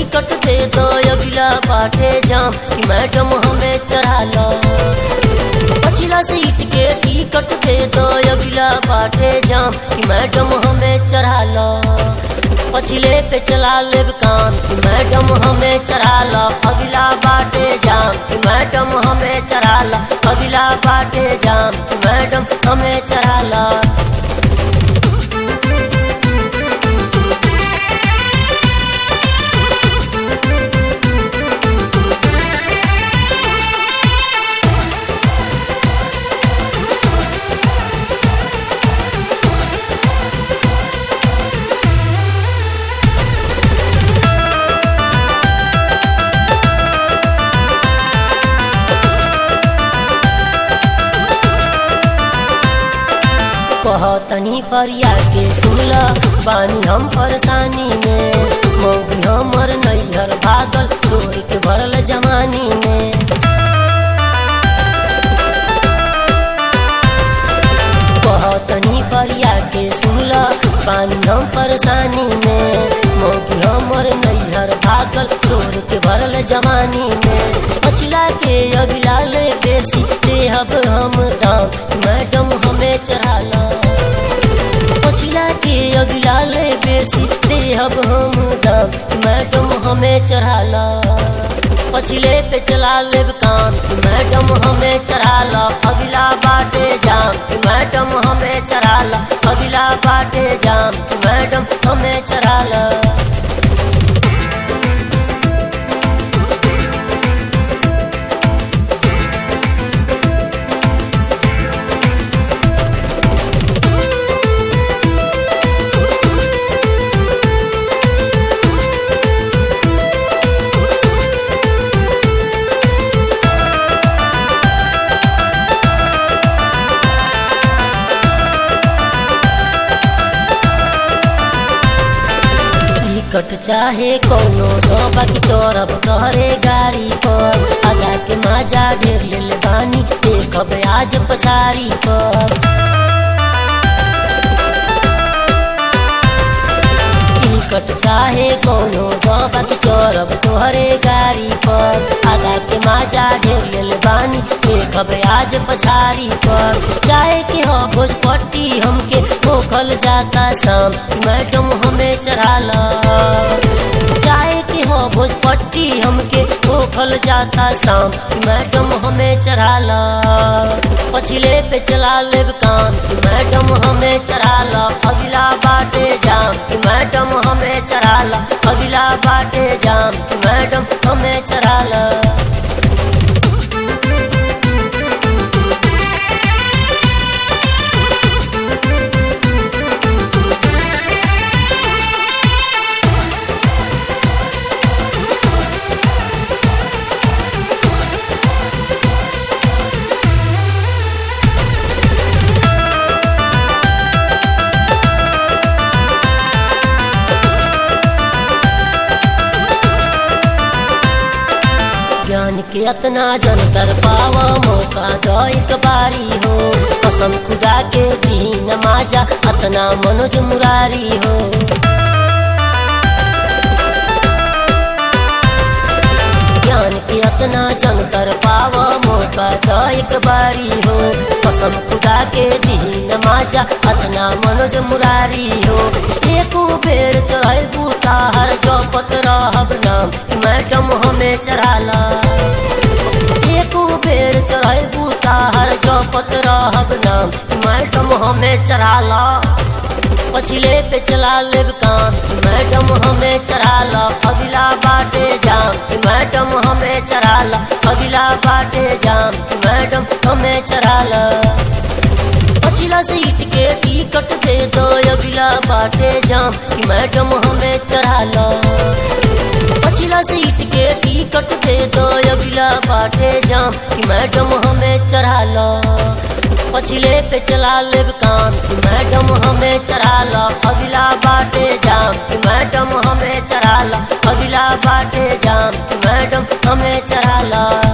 Ticket दे दो अगला बाटे जाम कि मैडम हमें चढ़ा लो। पछिला सीट के टिकट दे दो अगला बाटे जाम कि मैडम हमें चढ़ा लो। पछिले पे चला ले काम कि मैडम हमें चढ़ा लो। अगला बाटे जाम कि मैडम हमें चढ़ा लो। अगला बाटे जाम कि मैडम हमें चढ़ा लो। तनी फरिया के सुनला बानी हम परेशानी में। मौगी हमर नैहर भागल छोड़ के भरल जवानी में। तनी फरिया के सुनला बानी हम परेशानी में। मौगी हमर नैहर भागल छोड़ के भरल जवानी में। पछिला के अगला ले बेसी देहब हम दाम मैडम हमें चढ़ा लो। पछिला के अगला ले बेसी देहब हम दाम मैडम हमें चढ़ा लो। पछिले पे चला ले काम कि मैडम हमें चढ़ा लो। अगला बाटे जाम कि मैडम हमें चढ़ा लो। अगला बाटे जाम कि मैडम हमें चढ़ा लो। टिकट चाहे कोनो दबा की चोरब तोहरे गाड़ी पर। आगा के माजा ढेर ले बानी देखब आज पछारी पर। टिकट चाहे कोनो दबा की चोरब तोहरे गाड़ी पर। आगा के माजा ढेर ले बानी देखब आज पछारी पर। चाहे कि हो भोजपट्टी हमके मोखल जाता शाम मैडम हमें चढ़ा लो। चाहे कि हो भोजपट्टी हमके मोखल जाता शाम मैडम हमें चढ़ा लो। पछिले पे चला ले काम कि मैडम हमें चढ़ा लो। अगला बाटे जाम कि मैडम हमें चढ़ा लो। अगला बाटे जाम कि मैडम हमें चढ़ा लो। ज्ञान के अतना जन कर पावा मौका दो एक बारी हो। कसम खुदा के दीन माजा अतना मनोज मुरारी हो। ज्ञान के अतना जन कर पावा मौका दो एक बारी हो। कसम खुदा के दीन माजा अतना मनोज मुरारी हो। एको बेर चढ़ाई बूटा हर जपत रहब नाम मैडम हमें चढ़ा लो। एको बेर चढ़ाई बूटा हर जपत रहब नाम मैडम हमें चढ़ा लो। पछिले पे चला ले काम कि मैडम हमें चढ़ा लो। अगला बाटे जाम कि मैडम हमें चढ़ा लो। अगला बाटे जाम कि मैडम हमें चढ़ा लो। पछिला सीट के टिकट दे दो अगला बाटे जाम कि मैडम हमें चढ़ा लो। पछिला सीट के टिकट दे दो अगला बाटे जाम कि मैडम हमें चढ़ा लो। पछिले पे चला ले काम कि मैडम हमें चढ़ा लो। अगला बाटे जाम कि मैडम हमें चढ़ा लो। अगला बाटे जाम कि मैडम हमें चढ़ा लो।